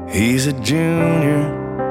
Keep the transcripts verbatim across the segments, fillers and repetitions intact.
He's a junior,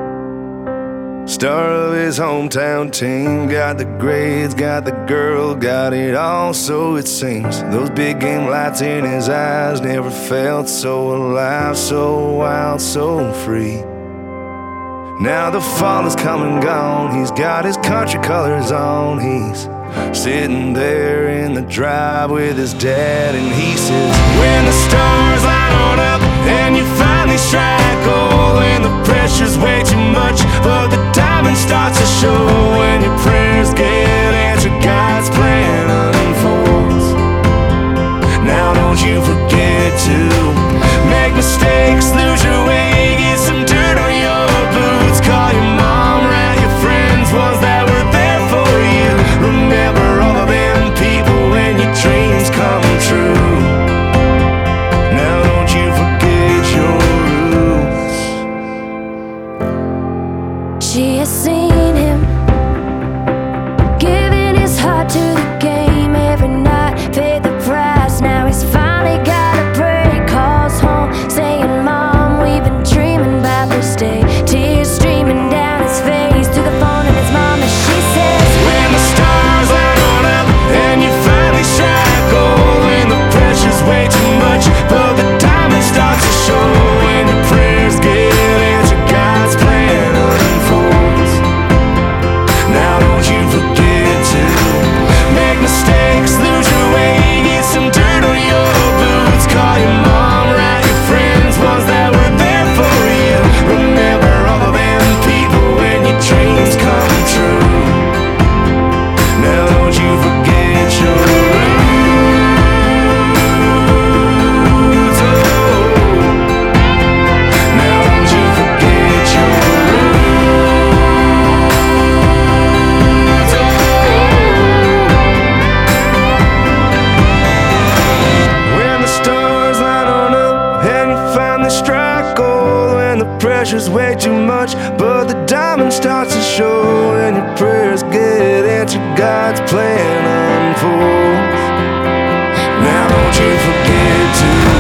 star of his hometown team. Got the grades, got the girl, got it all, so it seems. Those big game lights in his eyes, never felt so alive, so wild, so free. Now the fall is come and gone, he's got his country colors on. He's sitting there in the drive with his dad, and he says, when the stars line on up and you finally strike gold, when the pressure's way too much but the diamond starts to show, when your prayers get answered, God's plan unfolds. Now don't you forget to make mistakes, lose your way, get some dirt on your boots, call your mom, write your friends, ones that were there for you. Remember all of them people when your dreams come true. Now don't you forget your roots. She has seen him giving his heart to the game every night, paid the price, now he's finally got a break. Calls home saying, Mom, we've been dreaming about this day. Tears streaming down his face to the phone and his mom, and she says, when the stars line on up and you finally strike gold, when the pressure's way too much but the diamond starts to show, when your prayers get answered, God's plan unfolds. Now don't you forget to make mistakes, lose your way, get some dirt on your boots, call your mom, write your friends, ones that were there for you. Remember all of them people when your dreams come true. Now don't you forget your roots. Oh. Now don't you forget your roots. Oh. When the stars line on up and you finally strike gold, when the pressure's way too much but the diamond starts to show, and your prayers get answered, God's plan unfolds. Now don't you forget to